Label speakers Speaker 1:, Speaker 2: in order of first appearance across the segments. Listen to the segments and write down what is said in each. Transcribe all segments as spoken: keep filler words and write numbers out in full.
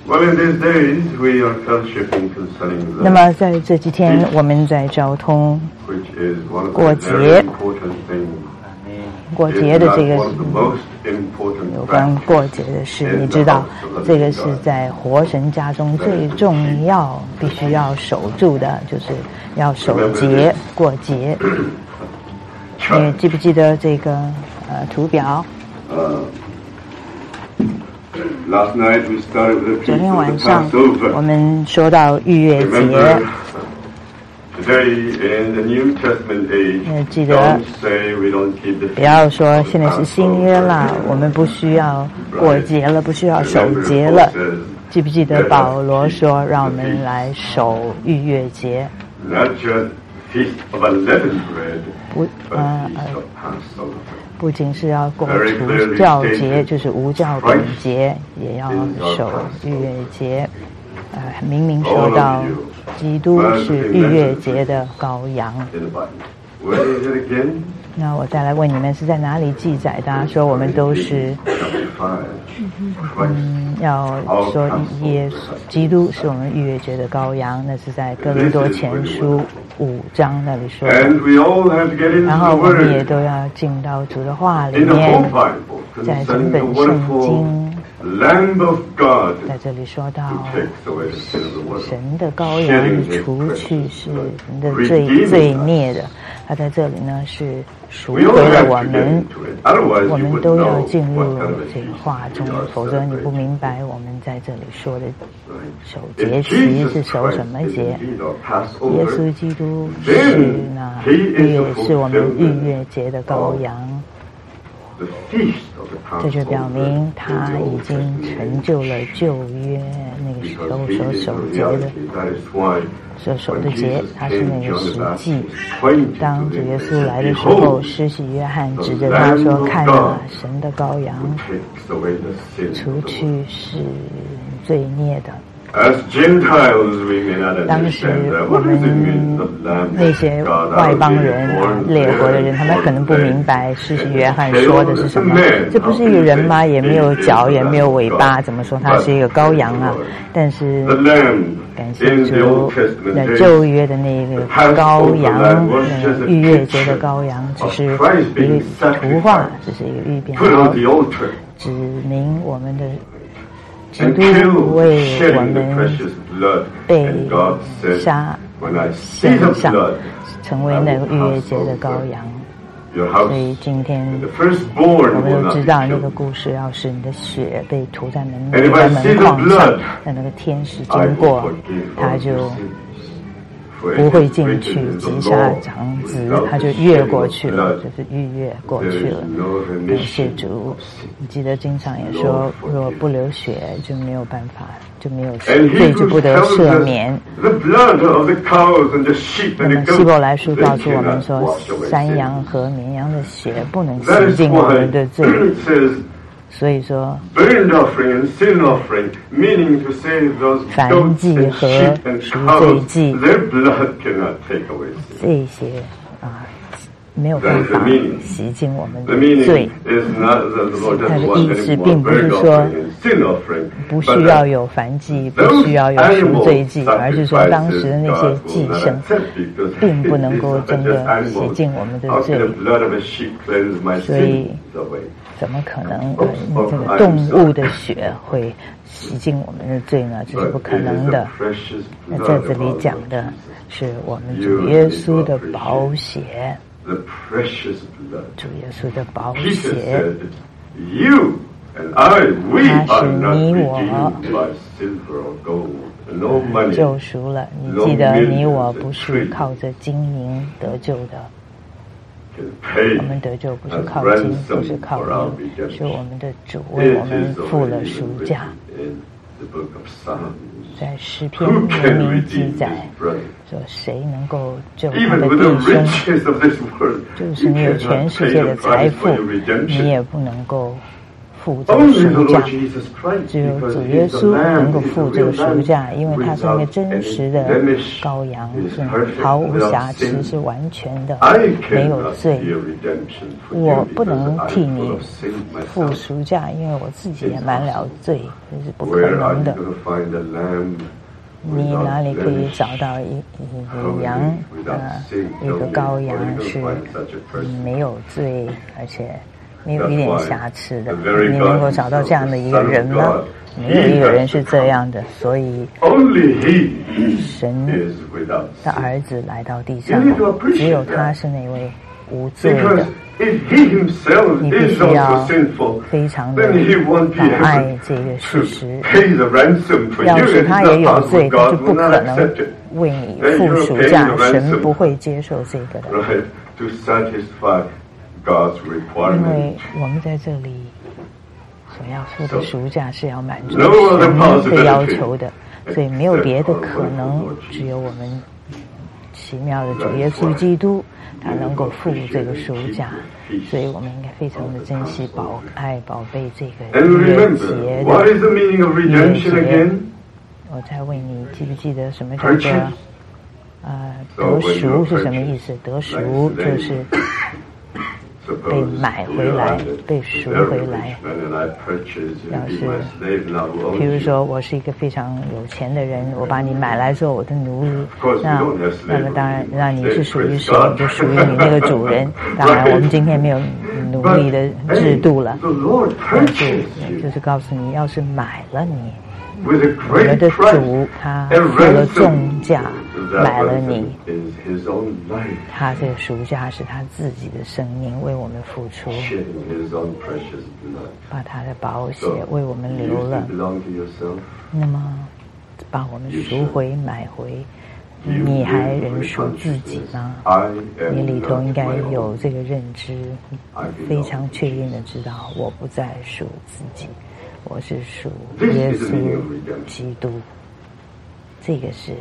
Speaker 1: 那么在这几天，我们在交通过节，过节的这个有关过节的事，你知道，这个是在活神家中最重要、必须要守住的，就是要守节、过节。你记不记得这个呃图表？昨天晚上我们说到逾越节，呃，记得不要说现在是新约了，我们不需要过节了，不需要守节了。记不记得保罗说，让我们来守逾越节？不，呃呃，不仅是要过除教节，就是无教本节，也要守逾越节。呃，明明说到基督是逾越节的羔羊。那我再来问你们，是在哪里记载的？说我们都是，嗯，要说耶稣基督是我们逾越节的羔羊，那是在哥林多前书五章那里说的。然后我们也都要进到主的话里面，在整本圣经。在这里说到神的羔羊除去是人的罪罪孽的，他在这里呢是赎回了我们，我们都要进入这个话中，否则你不明白我们在这里说的守节期是守什么节。耶稣基督是那逾越是我们逾越节的羔羊，这就表明他已经成就了旧约那个时候所守节的所守的节，他是那个实际。当主耶稣来的时候，施洗约翰指着他说：“看啊，神的羔羊，除去是罪孽的。”当时我们那些外邦人啊，列国的人，他们可能不明白施洗约翰说的是什么。这不是一个人吗？也没有脚，也没有尾巴，怎么说他是一个羔羊啊？但是感谢主，那旧约的那个羔羊，那个逾越节的羔羊，只是一个图画，只是一个预表，指明我们的基督为我们被杀献上，成为那个逾越节的羔羊。所以今天我们都知道那个故事，要是你的血被涂在门在门框上，那那个天使经过，他就不会进去击杀长子，他就越过去了，就是逾越过去了。感谢主！你记得经常也说，若不流血就没有办法，就没有罪，就不得赦免。那么希伯来书告诉我们说，山羊和绵羊的血不能洗净我们的罪。所以说，燔祭和赎罪祭这些啊，没有办法洗净我们的罪。它的意思并不是说不需要有燔祭，不需要有赎罪祭，而是说当时的那些祭牲并不能够真的洗净我们的罪。所以怎么可能呃这个动物的血会洗净我们的罪呢？这是不可能的。那在这里讲的是我们主耶稣的宝血，主耶稣的宝血，他是你我救赎了。你记得你我不是靠着金银得救的。我们得救不是靠金，不是靠银，是我们的主为我们付了赎价。在诗篇明明记载说，谁能够救他的弟兄？就是你有全世界的财富，你也不能够付这个赎价，只有主耶稣能够付这个赎价，因为他是那个真实的羔羊，是毫无瑕疵，是完全的，没有罪。我不能替你付赎价，因为我自己也满了罪，这是不可能的。你哪里可以找到一一个羊呃一个羔羊是没有罪，而且没有一点瑕疵的？你能够找到这样的一个人吗？没有一个人是这样的。所以神的儿子来到地上，只有他是那位无罪的。你必须要非常的保爱这个事实。要是他也有罪，他就不可能为你付赎价，神不会接受这个的。因为我们在这里所要付的赎价是要满足神的要求的，所以没有别的可能，只有我们奇妙的主耶稣基督，他能够付这个赎价。所以我们应该非常的珍惜、保爱、宝贝这个约节的约节。我再问你，记不记得什么叫做呃得赎是什么意思？得赎就是被买回来，被赎回来。要是比如说我是一个非常有钱的人，我把你买来做我的奴隶，那那么当然那你是属于谁，你就属于你那个主人。当然我们今天没有奴隶的制度了，但是就是告诉你，要是买了你，你们的主他付了重价买了你，他这个赎价是他自己的生命为我们付出，把他的宝血为我们流了。那么把我们赎回买回，你还仍属自己吗？你里头应该有这个认知，非常确定的知道我不再属自己，我是属耶稣基督。这个是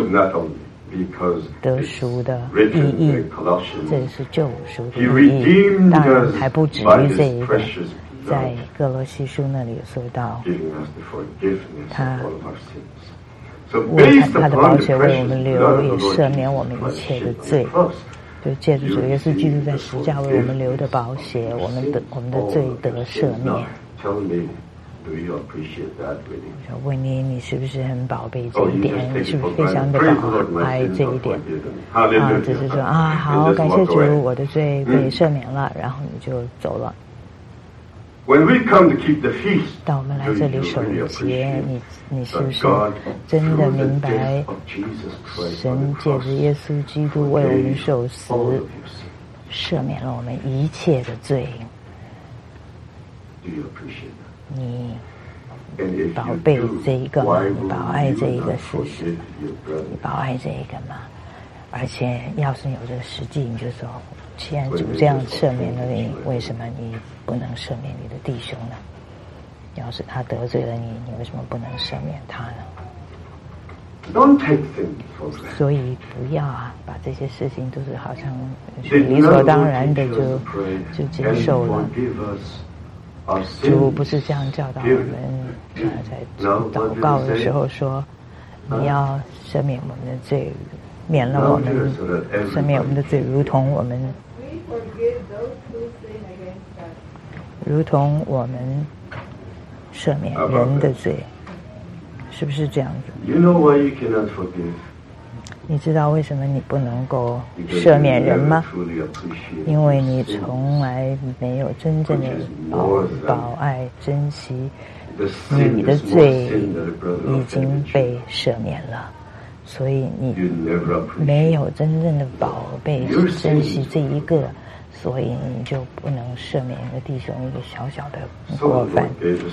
Speaker 1: 得赎的意义，这是救赎的意义。当然还不止于这一个，在哥罗西书那里有说到，他为他他的宝血为我们流，也赦免我们一切的罪。就借着主耶稣基督在十架为我们流的宝血，我们的我们的罪得赦免。我问你，你是不是很宝贝这一点？你是不是非常的宝爱这一点？啊，只是说啊，好，感谢主，我的罪被赦免了，然后你就走了。当我们来这里守节，你你是不是真的明白神借着耶稣基督为我们受死，赦免了我们一切的罪？你宝贝这一个吗？你宝爱这一个事实？你宝爱这一个吗？而且要是有这个实际，你就说，既然主这样赦免了你，为什么你不能赦免你的弟兄呢？要是他得罪了你，你为什么不能赦免他呢？所以不要啊，把这些事情都是好像理所当然的就就接受了。主不是这样教导我们，啊，在祷告的时候说，你要赦免我们的罪，免了我们赦免我们的罪，如同我们如同我们赦免人的罪，是不是这样子？你知道为什么你不能够赦免人吗？因为你从来没有真正的保保爱珍惜，你的罪已经被赦免了，所以你没有真正的宝贝珍惜这一个，所以你就不能赦免一个弟兄一个小小的过犯。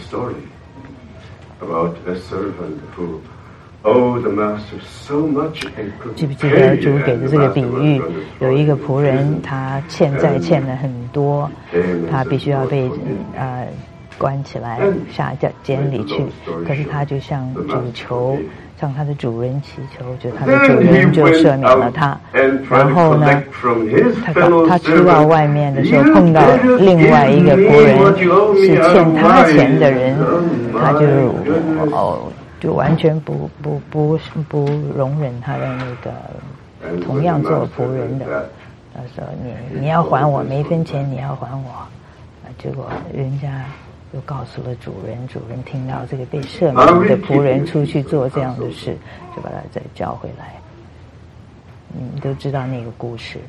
Speaker 1: 记不记得主给的这个比喻？有一个仆人，他欠债欠了很多，他必须要被呃关起来下监里去，可是他就向主求，向他的主人祈求，就他的主人就赦免了他。然后呢，他他出到外面的时候，碰到另外一个仆人是欠他钱的人，他就哦就完全不不不不容忍他的那个同样做仆人的。他说你你要还我每分钱，你要还我。结果人家又告诉了主人，主人听到这个被赦免的仆人出去做这样的事，就把他再叫回来。你们都知道那个故事，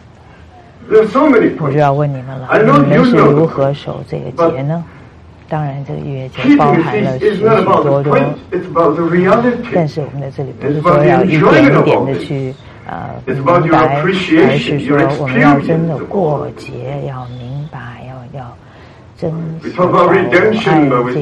Speaker 1: 我就要问你们了，你们是如何守这个节呢？当然这个逾越节包含了许许多多，但是我们在这里不是说要一点一点的去呃明白，而是说我们要真的过节，要明白，要要真实的爱这个节。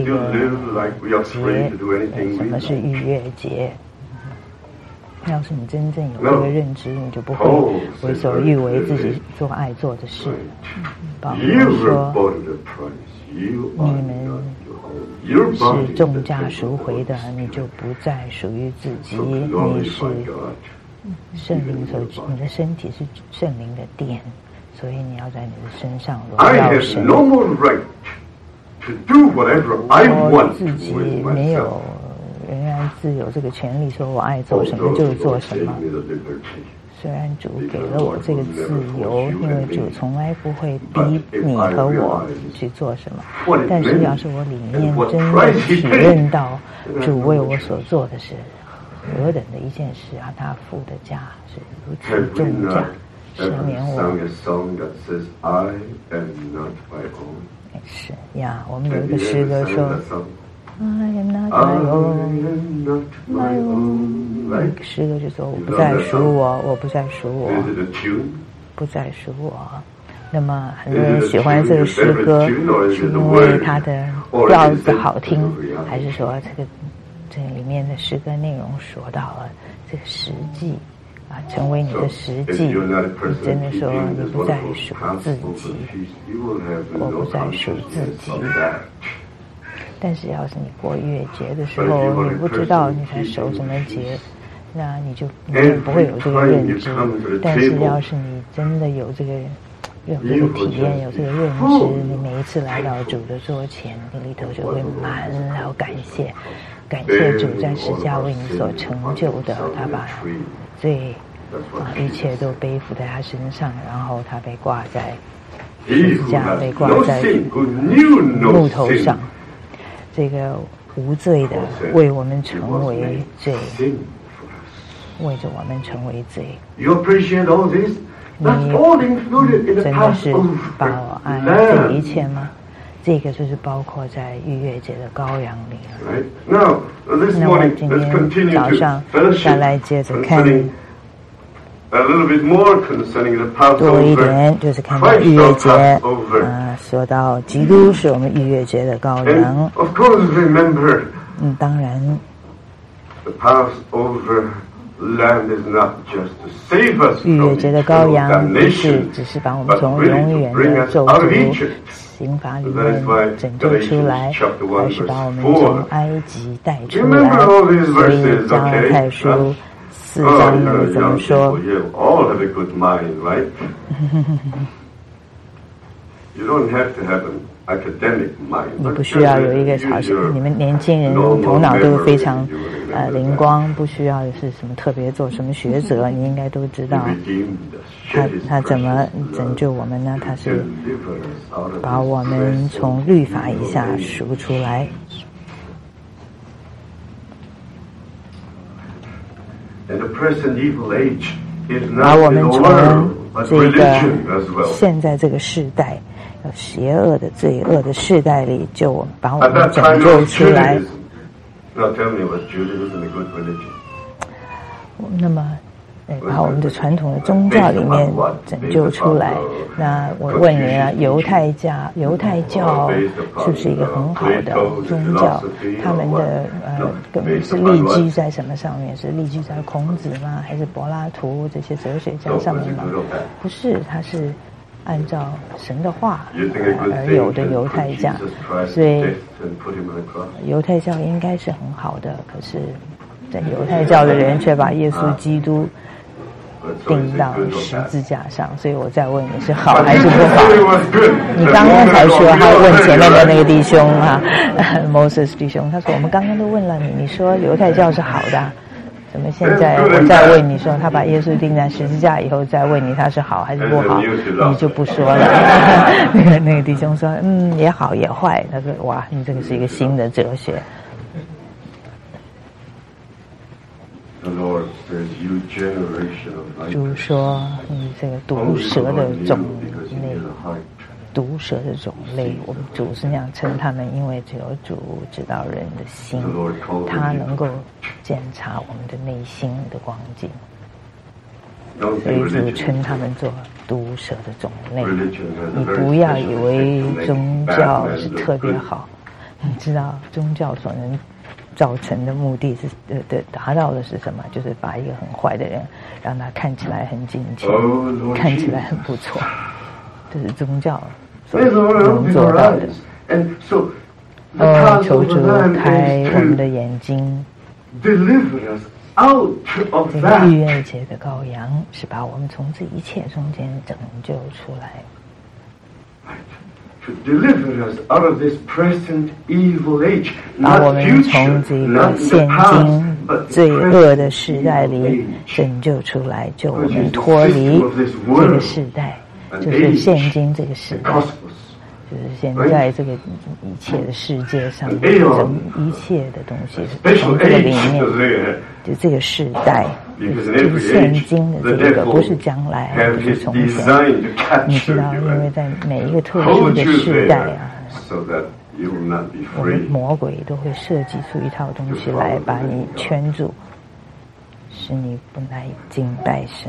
Speaker 1: 什么是逾越节？要是你真正有这个认知，你就不会为所欲为，自己做爱做的事。保罗说你们是重价赎回的，你就不再属于自己，你是圣灵所，你的身体是圣灵的殿，所以你要在你的身上荣耀神。我自己没有仍然自有这个权利，说我爱做什么就做什么。虽然主给了我这个自由，因为主从来不会逼你和我去做什么，但是要是我里面真的体认到主为我所做的是何等的一件事啊，他付的价是如此重价，赦免我。是呀，我们有一个诗歌说 I am not my own, my own。 那个诗歌就说我不再属我，我不再属我，不再属我。那么很多人喜欢这个诗歌，是因为它的调子好听，还是说这个这里面的诗歌内容说到了这个实际啊，成为你的实际，你真的说你不再属自己，我不再属自己。但是要是你过逾越节的时候，你不知道你在守什么节，那你就你就不会有这个认知。但是要是你真的有这个有这个体验，有这个认知，你每一次来到主的桌前，你里头就会满了感谢，感谢主在十架为你所成就的，他把罪啊一切都背负在他身上，然后他被挂在十架，被挂在木头上。这个无罪的为我们成为罪，为着我们成为罪。你真的是把我爱这一切吗？这个就是包括在逾越节的羔羊里了。那么今天早上再来接着看多一点，就是看到逾越节啊，说到基督是我们逾越节的羔羊。嗯，当然逾越节的羔羊不是只是把我们从永远的咒诅刑罚里面拯救出来，而是把我们从埃及带出来。所以加拉太书四章又怎么说？你不需要有一个考试，你们年轻人头脑都非常呃灵光，不需要是什么特别做什么学者，你应该都知道他他怎么拯救我们呢？他是把我们从律法以下赎出来。把我们从这个现在这个世代邪恶的罪恶的世代里，就把我们拯救出来。那么把我们的传统的宗教里面拯救出来。那我问你啊，犹太教犹太教是不是一个很好的宗教？他们的呃根本是立基在什么上面？是立基在孔子吗？还是柏拉图这些哲学家上面吗？不是，它是按照神的话而有的犹太教，所以犹太教应该是很好的，可是在犹太教的人却把耶稣基督钉到十字架上，所以我再问你是好还是不好？你刚刚才说他问前面的那个弟兄啊，Moses 弟兄，他说我们刚刚都问了你，你说犹太教是好的，怎么现在我再问你说他把耶稣钉在十字架以后再问你他是好还是不好，你就不说了。那个那个弟兄说嗯也好也坏，他说哇你这个是一个新的哲学。主说你这个毒蛇的种类，毒蛇的种类，我们主是那样称他们，因为只有主知道人的心，他能够检查我们的内心的光景，所以主称他们做毒蛇的种类。你不要以为宗教是特别好，你知道宗教所能造成的目的是呃的达到的是什么？就是把一个很坏的人让他看起来很敬虔，看起来很不错，这是宗教所能做到的。哦，求主开我们的眼睛。这个逾越节的羔羊是把我们从这一切中间拯救出来。把我们从这个现今罪恶的时代里拯救出来，救我们脱离这个时代，就是现今这个时代，就是现在这个一切的世界上一切的东西从这个里面，就这个时代，就是现今的这个，不是将来，不是从前。你知道，因为在每一个特殊的时代啊，我们魔鬼都会设计出一套东西来把你圈住，使你不来敬拜神。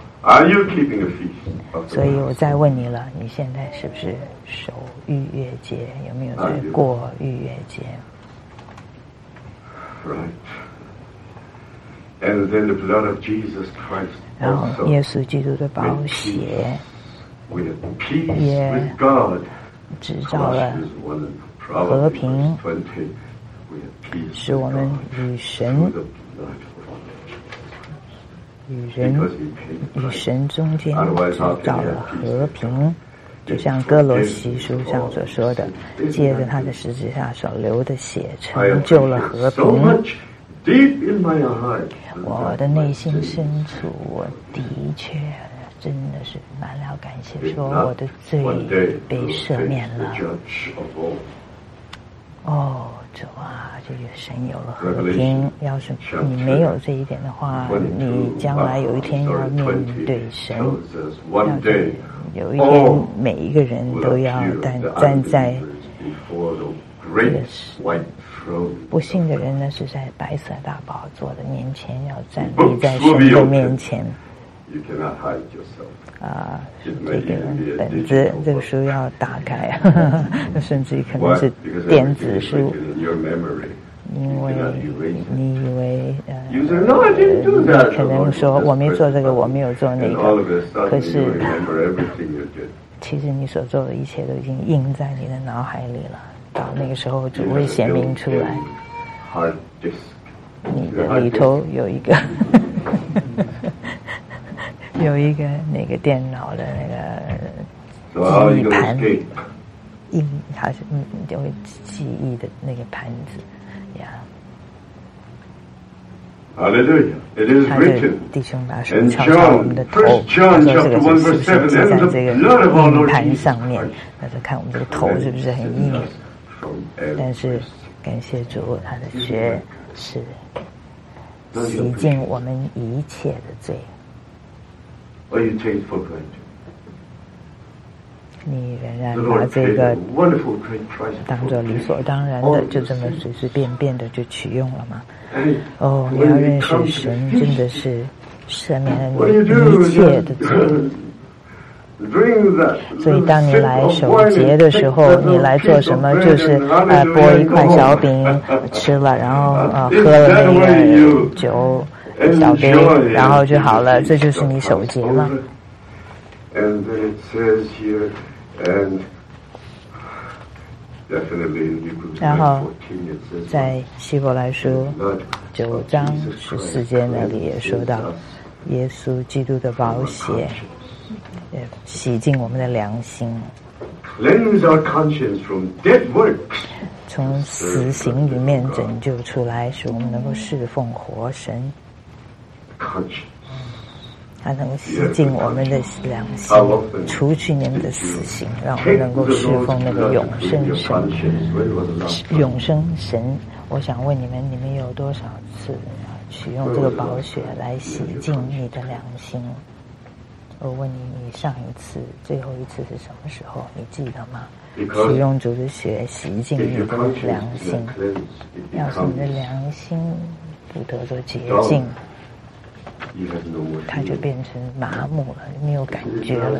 Speaker 1: 所以我再问你了，你现在是不是守逾越节？有没有在过逾越节？然后耶稣基督的宝血也制造了和平，使我们与神与人与神中间制造了和平，就像哥罗西书上所说的，借着他的十字架所流的血成就了和平。我的内心深处，我的确真的是满了感谢，说我的罪被赦免了。哦，主啊，这个神有了和平。要是你没有这一点的话，你将来有一天要面对神，要是有一天每一个人都要站站在这个不幸的人呢，是在白色大宝座的面前，要站立在神的面前。啊，这个本子，这个书要打开，呵呵，甚至于可能是电子书，因为你以为呃，你可能说我没做这个，我没有做那个，可是其实你所做的一切都已经印在你的脑海里了。到那个时候主会显明出来，你的里头有一个有一个那个电脑的那个记忆盘，印还是嗯就会记忆的那个盘子呀。他就弟兄把手敲敲我们的头，他说这个是是不是记在这个硬盘上面？他说看我们这个头是不是很硬？但是感谢主，他的血是洗净我们一切的罪。你仍然把这个当作理所当然的，就这么随随便便的就取用了吗？哦，你要认识神真的是赦免了你一切的罪。所以当你来守节的时候，你来做什么？就是呃剥一块小饼吃了，然后呃喝了那个酒小杯，然后就好了，这就是你守节嘛。
Speaker 2: And then it says here, and definitely in Hebrews nine fourteen it says,
Speaker 1: 在希伯来书九章十四节那里也说到，耶稣基督的宝血，呃，洗净我们的良心，
Speaker 2: cleanse our conscience from dead works.
Speaker 1: 从死刑里面拯救出来，使我们能够侍奉活神。它能够洗净我们的良心，除去你们的死刑，让我们能够侍奉那个永生神。永生神，我想问你们，你们有多少次取用这个宝血来洗净你的良心？我问你，你上一次、最后一次是什么时候？你记得吗？使用主的血洗净你的良心，要是你的良心不得做洁净，它就变成麻木了，没有感觉了。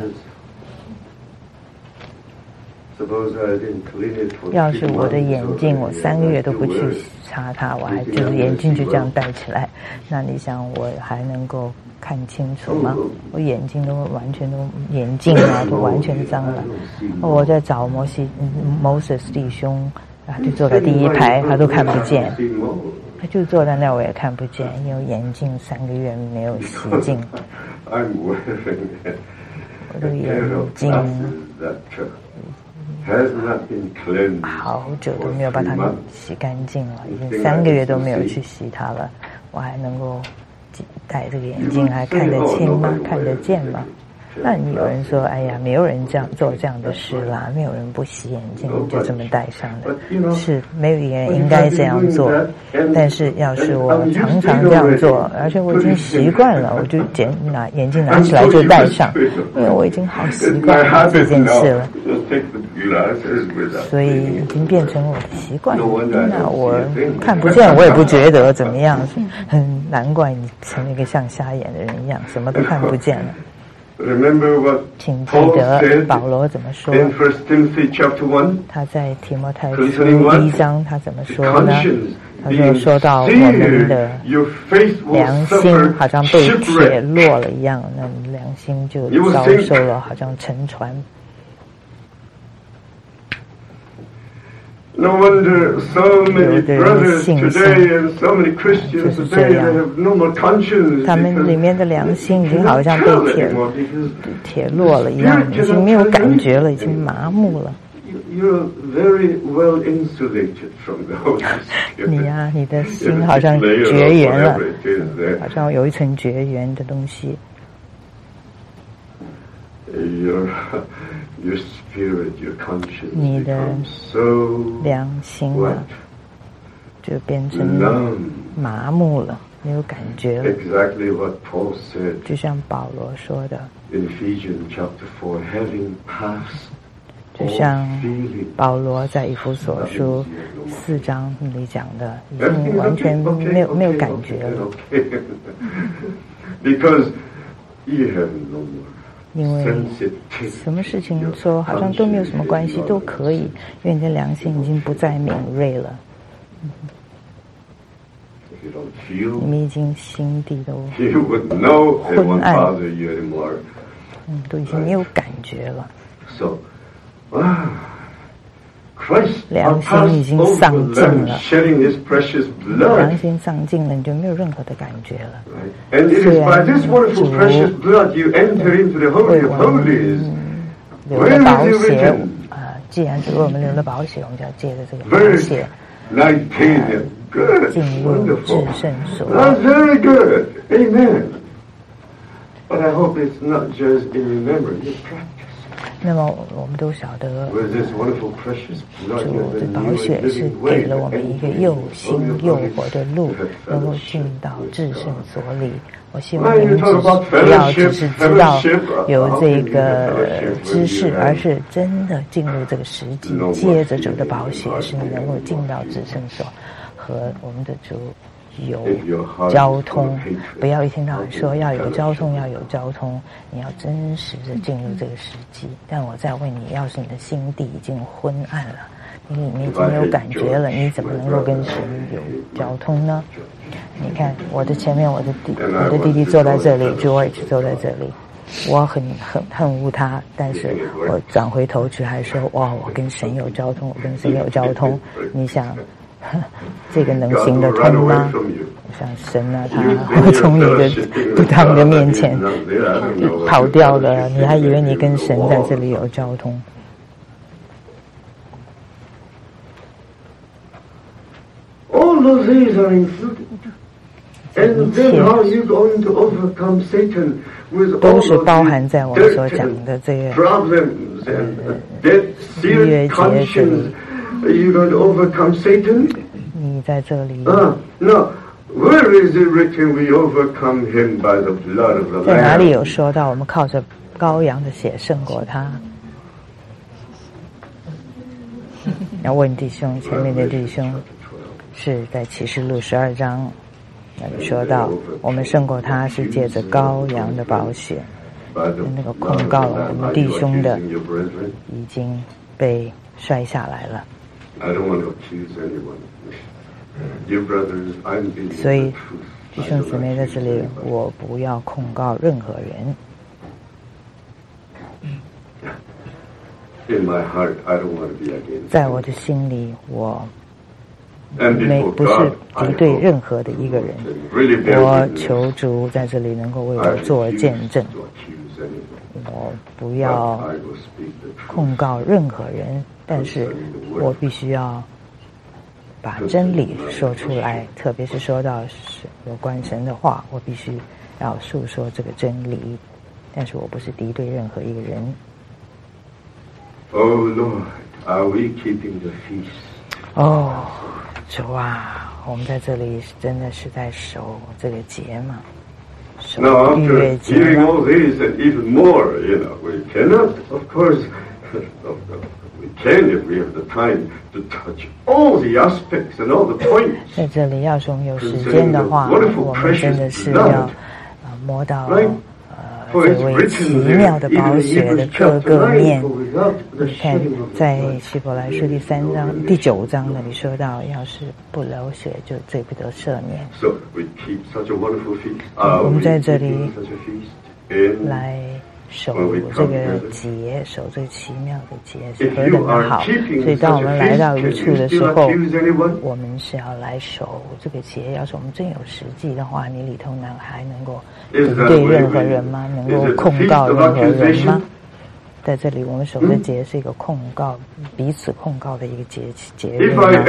Speaker 1: 要是我的眼镜，我三个月都不去擦它，我还就是眼镜就这样戴起来，那你想我还能够看清楚吗？我眼睛都完全都眼镜啊都完全脏了。我在找摩西摩西弟兄啊，就坐在第一排，他都看不见，他就坐在那我也看不见，因为眼镜三个月没有洗净。我的眼睛好久都没有把它洗干净了，已经三个月都没有去洗它了，我还能够戴这个眼镜还看得清吗？看得见吗？那你有人说，哎呀，没有人这样做这样的事啦，没有人不洗眼镜就这么戴上的，是没有一个人应该这样做。但是要是我常常这样做，而且我已经习惯了，我就捡拿眼镜拿起来就戴上，因为我已经好习惯了这件事了，所以已经变成我的习惯。那我看不见，我也不觉得怎么样，很难怪你成了一个像瞎眼的人一样，什么都看不见了。请记得保罗怎么说？他在提摩太书第一章他怎么说呢？他说说到我们的良心好像被铁落了一样，那良心就遭受了好像沉船。
Speaker 2: No wonder so many brothers today and so many Christians today they have no more conscience.
Speaker 1: 他们里面的良心已经好像被铁铁落了一样，已经没有感觉了，已经麻木了。
Speaker 2: You're very well insulated from the Holy Spirit.
Speaker 1: 你啊，你的心好像绝缘了，好像有一层绝缘的东西。
Speaker 2: Your your spirit, your conscience
Speaker 1: 你的
Speaker 2: becomes
Speaker 1: 良心啊，就变成麻木了，没有感觉了。
Speaker 2: Exactly what Paul said.
Speaker 1: 就像保罗说的
Speaker 2: In Ephesians chapter four, having passed.
Speaker 1: 就像保罗在以弗所书四章里讲的，已经完全没有没有感觉了。
Speaker 2: Because you have no more.
Speaker 1: 因为什么事情说好像都没有什么关系，都可以，因为你的良心已经不再敏锐了。你们已经心地都昏暗，嗯，都已经没有感觉了。良心已经丧尽了，良心丧尽了，你就没有任何的感觉了。虽然主为我们流了宝血，啊、呃，既然主为我们流了宝血，我们就要借着这个宝血，呃，进入至圣所。
Speaker 2: Very good, amen. But I hope it's not just in your memory, you practice.
Speaker 1: 那么我们都晓得，主的宝血是给了我们一个又新又活的路，能够进到至圣所里。我希望你们只是不要只是知道有这个知识，而是真的进入这个实际，借着主的宝血，使你能够进到至圣所，和我们的主有交通。不要一天到晚说要有交通要有交通，你要真实的进入这个实际。但我再问你，要是你的心地已经昏暗了，你里面已经没有感觉了，你怎么能够跟神有交通呢？你看我的前面，我的弟我的弟弟坐在这里， George 坐在这里， 我很很恨恶他，但是我转回头去还说哇，我跟神有交通，我跟神有交通。你想，这个能行得通吗？我想神啊，他会从你的不当的面前跑掉了，你还以为你跟神在这里有交通
Speaker 2: ？All those things are included. And then how are you going to overcome Satan with
Speaker 1: 都是包含在我们所讲的这个
Speaker 2: problems and dead seared conscience? Are you going to overcome Satan?
Speaker 1: 你在这里
Speaker 2: Ah, no. Where is it written we overcome him by the blood of the Lamb?
Speaker 1: 在哪里有说到我们靠着羔羊的血胜过他？要问弟兄，前面的弟兄是在启示录十二章那里说到，我们胜过他是借着羔羊的宝血，那个控告我们弟兄的已经被摔下来了。所以弟兄姊妹在这里，我不要控告任何人。在我的心里，我没不是敌对任何的一个人。我求主在这里能够为我做见证。我不要控告任何人，但是我必须要把真理说出来，特别是说到有关神的话，我必须要诉说这个真理。但是我不是敌对任何一个人。
Speaker 2: Oh Lord, are we keeping the feast?
Speaker 1: 哦，主啊，我们在这里真的是在守这个节吗？守逾越节吗？
Speaker 2: Now, after hearing all these and even more, you know, we cannot, of course, we can if we have the time to touch all the aspects and all the points.
Speaker 1: 在这里，要是我们有时间的话，我们真的是要呃摸到呃这位奇妙的宝血的各个面。你看，在希伯来书第三章、第九章那里说到，要是不流血，就罪不得赦免。我们在这里来守这个节，守这个奇妙的节是何等的好！所以，当我们来到一处的时候，我们是要来守这个节。要是我们真有实际的话，你里头呢还能够敌对任何人吗？能够控告任何人吗？在这里，我们守的节是一个控告、彼此控告的一个节节日。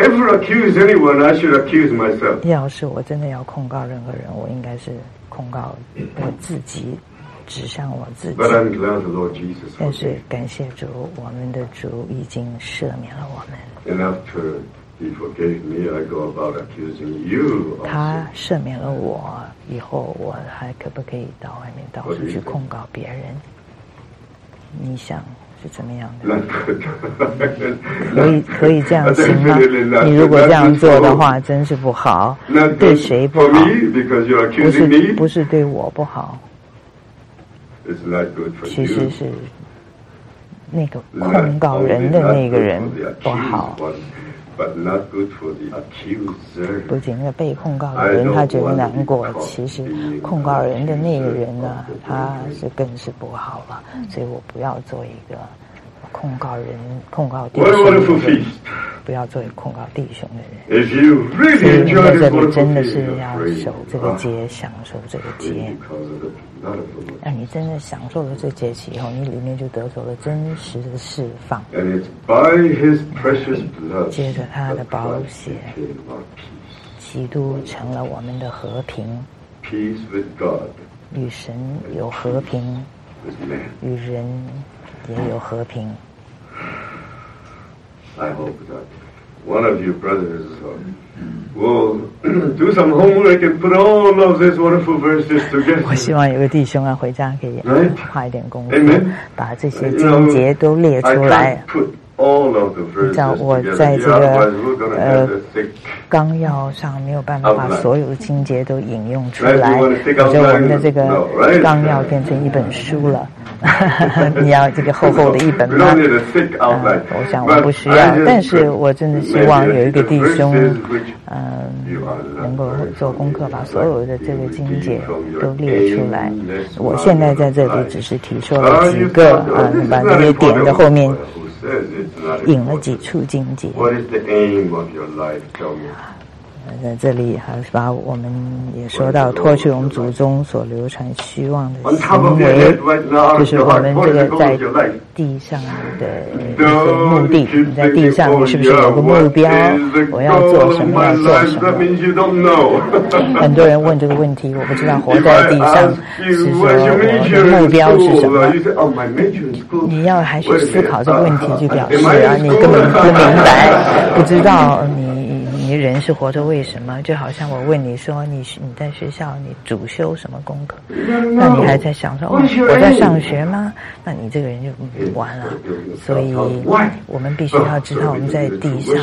Speaker 1: 要是我真的要控告任何人，我应该是控告我自己，指向我自己。但是感谢主，我们的主已经赦免了我们。他赦免了我以后，我还可不可以到外面到处去控告别人？你想是怎么样的？可以可以这样行吗？你如果这样做的话，真是不好。对谁不好？不是不是对我不好，其实是那个控告人的那个人不好。不仅那个被控告的人他觉得难过，其实控告人的那个人呢，他是更是不好了。所以我不要做一个控告人、控告弟兄的人，不要做一个控告弟兄的人。所以你在这里真的是要守这个节，享受这个节。让你真的享受了这节气以后，你里面就得到了真实的释放。接着他的宝血，基督成了我们的和平，与神有和平，与人也有和平。
Speaker 2: One of you brothers will do some homework and put all of these wonderful verses together.
Speaker 1: 我希望有个弟兄啊，回家可以花一点功夫，把这些经节都列出来。 你知道我在这个呃纲要上没有办法把所有的经节都引用出来，我觉得我们的这个纲要变成一本书了。你要这个厚厚的一本吗？呃、我想我不需要，但是我真的希望有一个弟兄，嗯、呃，能够做功课，把所有的这个经节都列出来。我现在在这里只是提说了几个啊，把这些点的后面引了几处经节。在这里还是把我们也说到脱去我们祖宗所流传虚妄的行为，就是我们这个在地上的一些目的。你在地上你是不是有个目标？我要做什么？要做什么？很多人问这个问题，我不知道活在地上是说我的目标是什么？你要还去思考这个问题，就表示啊，你根本不明白，不知道你。你人是活着为什么？就好像我问你说你你在学校你主修什么功课，那你还在想说哦我在上学吗？那你这个人就完了。所以我们必须要知道我们在地上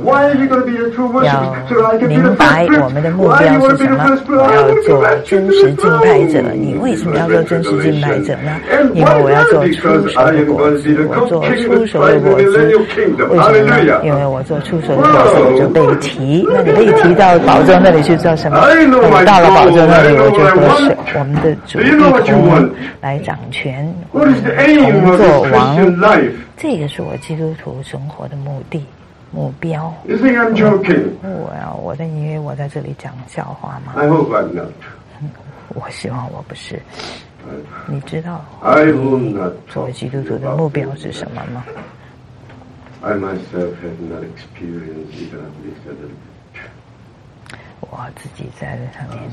Speaker 1: 要明白我们的目标是什么。我要做真实敬拜者。你为什么要做真实敬拜者呢？因为我要做出熟的果子。我做出熟的果子为什么呢？因为我做出熟的果子我就被提，那你被提到宝座那里去做什么？我到了宝座那里，我就和是我们的主一同来掌权，我们同做王。这个是我基督徒生活的目的、目标。我呀，我在以为我在这里讲笑话吗？我希望我不是。你知道你作为基督徒的目标是什么吗
Speaker 2: ？I myself have not experienced it, but I've lived a little bit.
Speaker 1: 我自己在这上面，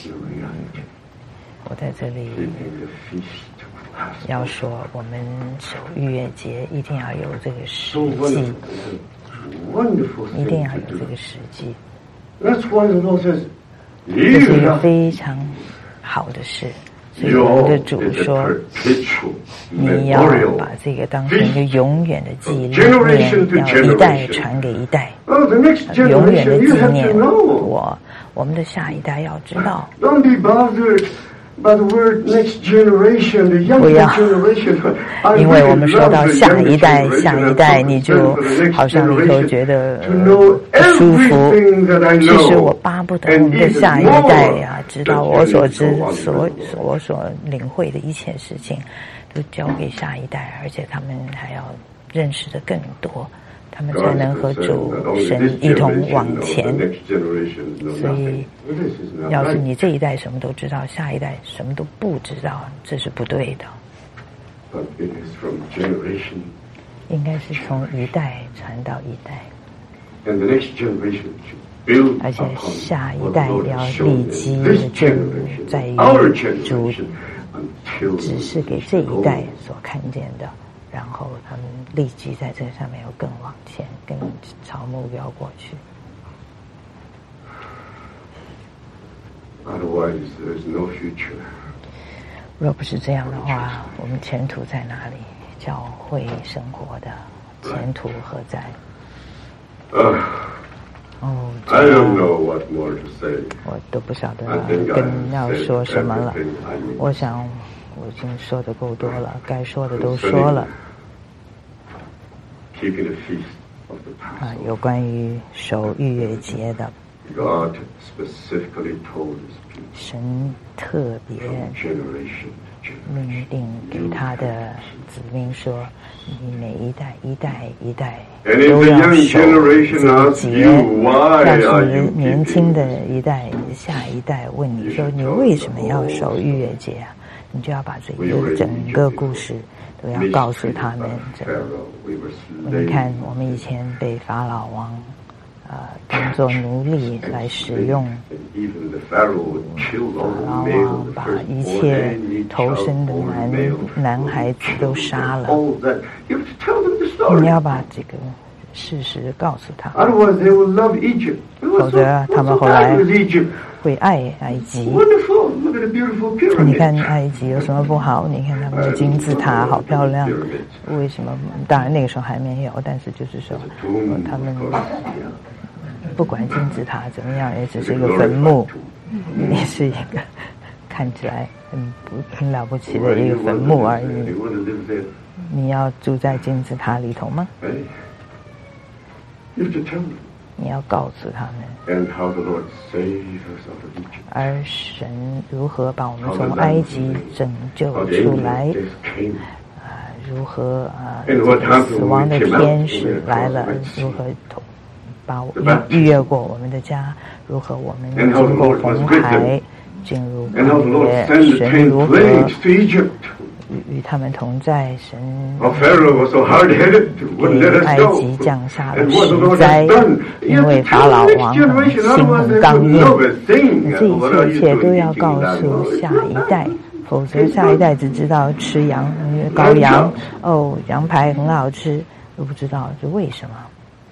Speaker 1: 我在这里要说，我们守逾越节一定要有这个实际，一定要有这个实际。这是一个非常好的事。所以我们的主说，你要把这个当成一个永远的纪念，要一代传给一代，永远的纪念。我，我们的下一代要知道。不要，因为我们说到下一代，下一代，你就好像里头觉得不舒服。其实我巴不得我们的下一代呀、啊，知道我所知所我所领会的一切事情，都交给下一代，而且他们还要认识的更多。他们才能和主神一同往前。所以，要是你这一代什么都知道，下一代什么都不知道，这是不对的。应该是从一代传到一代，而且下一代要立基的就在于主只是给这一代所看见的。然后他们立即在这上面又更往前，更朝目标过去。若不是这样的话，我们前途在哪里？教会生活的前途何在？哦，我都不晓得跟要说什么了。我想我已经说的够多了，该说的都说了。啊，有关于守逾越节的，神特别命令给他的子民说：“你每一代一代一代都要守这个节。”要是年轻的一代、下一代问你说：“你为什么要守逾越节啊？”你就要把这个整个故事都要告诉他们。这个，你看，我们以前被法老王呃当做奴隶来使用，法老王把一切投生的男男孩子都杀了。你要把这个事实告诉他，
Speaker 2: Otherwise, they will love Egypt.
Speaker 1: 否则他们后来会爱埃及。
Speaker 2: Wonderful! Look at the beautiful
Speaker 1: 你
Speaker 2: pyramids.
Speaker 1: 看埃及有什么不好？你看他们的金字塔好漂亮，为什么？当然那个时候还没有，但是就是说，他们不管金字塔怎么样，也只是一个坟墓，也是一个看起来很不很了不起的一个坟墓而已。你要住在金字塔里头吗？
Speaker 2: You have to tell them.
Speaker 1: 你要告诉他们。
Speaker 2: And how the Lord saved us out of Egypt.
Speaker 1: 而神如何把我们从埃及拯救出来？啊，如何啊，死亡的天使来了，如何把我预约过我们的家？如何我们经过红海进入旷野？神如何与他们同在？神给埃及降下了十灾，因为法老王心很刚硬。这一切一切都要告诉下一代，否则下一代只知道吃羊羔羊，哦，羊排很好吃，都不知道是为什么。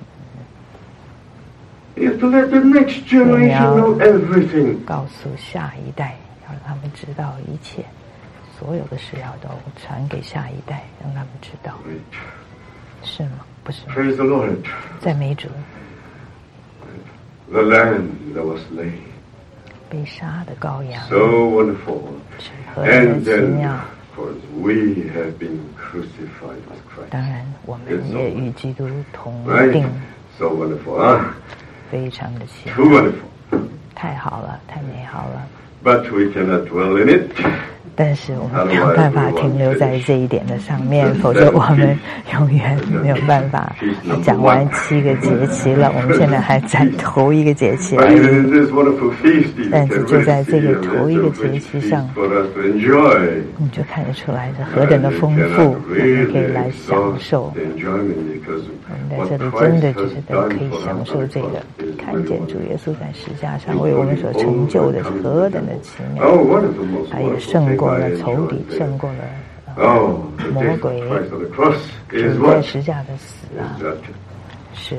Speaker 2: You have to let the next generation know everything.
Speaker 1: 告诉下一代，要让他们知道一切。所有的事要都传给下一代，让他们知道，是吗？不是吗？
Speaker 2: Praise the Lord.
Speaker 1: 赞美主。
Speaker 2: The lamb that was slain.
Speaker 1: 被杀的羔羊。
Speaker 2: So wonderful.
Speaker 1: 何等的奇妙！
Speaker 2: Of course, we have been crucified with Christ.
Speaker 1: 当然，我们也与基督同
Speaker 2: Right?
Speaker 1: 定。
Speaker 2: So wonderful, huh?
Speaker 1: 非常的奇
Speaker 2: Too
Speaker 1: 妙。
Speaker 2: wonderful.
Speaker 1: 太好了，太美好了。
Speaker 2: But we cannot dwell in it.
Speaker 1: 但是我们没有办法停留在这一点的上面，否则我们永远没有办法讲完七个节期了。我们现在还在头一个节期而已。但是就在这个头一个节期上，你就看得出来是何等的丰富，我们可以来享受。我们在这里真的就是可以享受这个，看见主耶稣在十字架上为我们所成就的是何等的奇妙，他也胜过了仇敌，胜过了、呃、魔鬼。主在十字架的死啊，是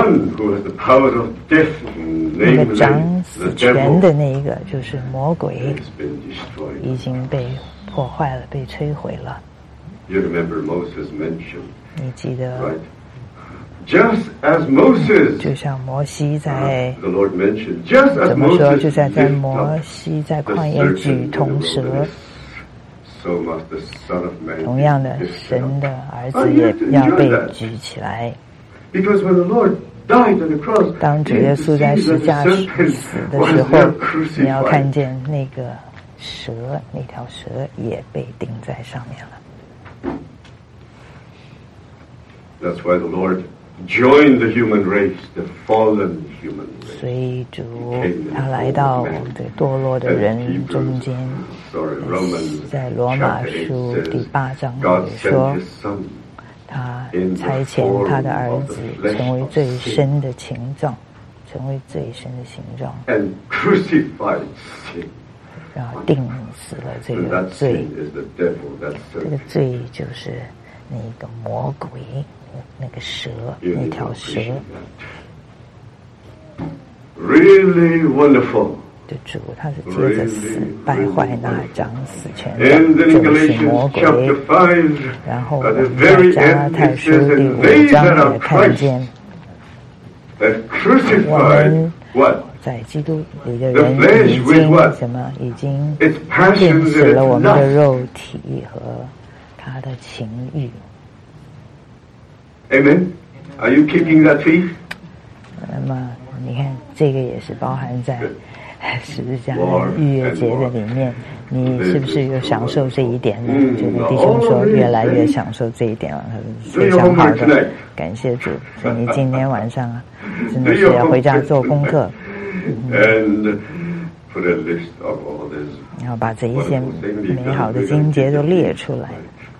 Speaker 1: 那个掌死权的那一个，就是魔鬼，已经被破坏了，被摧毁了。你记得？
Speaker 2: Just as Moses,
Speaker 1: 就像摩西在
Speaker 2: the Lord mentioned, just as
Speaker 1: 怎么说？
Speaker 2: Moses
Speaker 1: 就在在
Speaker 2: lifted
Speaker 1: 摩西在旷野举铜蛇，
Speaker 2: so must the Son of Man
Speaker 1: 同样的，神的儿子也要被举起来。
Speaker 2: Because when the Lord died on the cross,
Speaker 1: 当主耶稣在十字架死的时候，你要看见那个蛇，那条蛇也被钉在上面了。
Speaker 2: That's why the Lord joined the human race, the fallen human race.
Speaker 1: 所以主他来到这个堕落的人中间，在罗马书第八章也说，他差遣他的儿子成为最深的形状，成为最深的形状，
Speaker 2: and crucified sin.
Speaker 1: 然后定死了这
Speaker 2: And
Speaker 1: 个
Speaker 2: that
Speaker 1: 罪。
Speaker 2: sin is the devil, that's
Speaker 1: 这个罪就是那个魔鬼，那个蛇，那条蛇。
Speaker 2: Really wonderful.
Speaker 1: 的主，他是接着死败坏那掌死权的，就是魔鬼。然后我们在加拉太书第五章也看见，我们在基督里的人已经什么？已经定死了我们的肉体和他的情欲。
Speaker 2: Amen. Are you keeping that feast?
Speaker 1: 那么你看，这个也是包含在十字架的逾越节的里面。你是不是有享受这一点呢？就跟弟兄说，越来越享受这一点了，非常好的，感谢主。所以你今天晚上啊，真的是要回家做功课，嗯、然后把这一些美好的经节都列出来。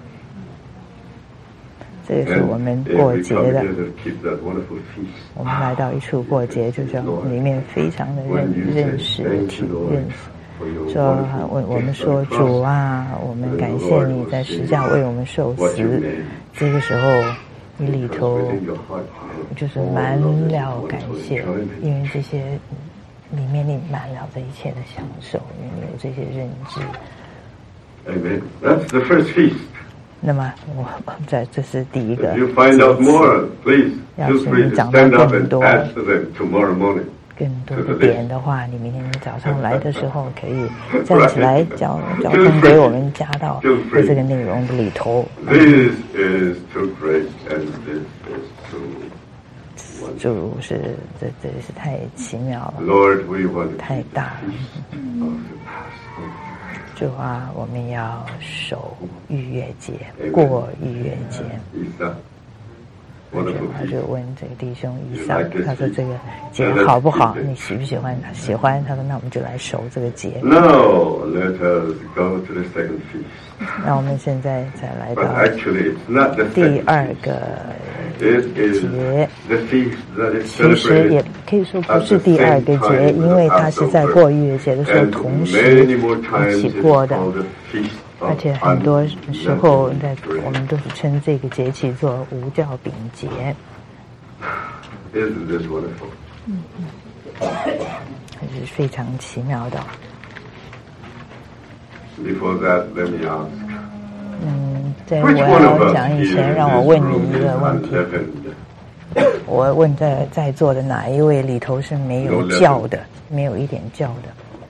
Speaker 1: 这也是我们过节的。我们来到一处过节，就是里面非常的认认识、体认识。说我我们说主啊，我们感谢你在十字架为我们受死。这个时候， 你里头就是满了感谢，因为这些里面你满了这一切的享受，因为你有这些认知。
Speaker 2: Amen. That's the first feast.
Speaker 1: 那么我在这是第一个。
Speaker 2: If you find out more, please feel free to stand up and ask them tomorrow morning.
Speaker 1: 更多的点的话，你明天早上来的时候可以站起来交交通给我们加到在这个内容的里头。
Speaker 2: This is too great and this is too wonderful.
Speaker 1: 主是这这是太奇妙了，
Speaker 2: Lord, we want
Speaker 1: 太大了。
Speaker 2: of the Passover.
Speaker 1: 主啊，我们要守逾越节，过逾越节。
Speaker 2: Isa, wonderful
Speaker 1: 他
Speaker 2: feast.
Speaker 1: 就问这个弟兄以撒，他说这个节好不好？你喜不喜欢？他喜欢。他说那我们就来守这个节。
Speaker 2: Now let us go to the second feast.
Speaker 1: 那我们现在再来
Speaker 2: But
Speaker 1: 到
Speaker 2: actually, it's not the
Speaker 1: 第
Speaker 2: second.
Speaker 1: 二个
Speaker 2: It is
Speaker 1: 节，
Speaker 2: the feast that is
Speaker 1: 其实也
Speaker 2: celebrated
Speaker 1: 可以说不是第二个节，因为它是在过逾越节的时候
Speaker 2: and
Speaker 1: 同时
Speaker 2: many more times
Speaker 1: 一起
Speaker 2: it's
Speaker 1: 过的。
Speaker 2: called the feast
Speaker 1: 而
Speaker 2: of
Speaker 1: 且很多时候在
Speaker 2: unleavened
Speaker 1: 我们
Speaker 2: bread.
Speaker 1: 都是称这个节气做无酵饼节。
Speaker 2: Isn't this wonderful?
Speaker 1: 还是非常奇妙的。
Speaker 2: Before that, let me ask,
Speaker 1: 嗯，在
Speaker 2: which
Speaker 1: 我
Speaker 2: one of
Speaker 1: 要
Speaker 2: us
Speaker 1: 讲
Speaker 2: here
Speaker 1: 以
Speaker 2: in
Speaker 1: 前，
Speaker 2: this
Speaker 1: 让我问
Speaker 2: room
Speaker 1: 你一
Speaker 2: is
Speaker 1: 个问题。
Speaker 2: unleavened?
Speaker 1: 我问在在座的哪一位里头是没有酵的，没有一点酵的？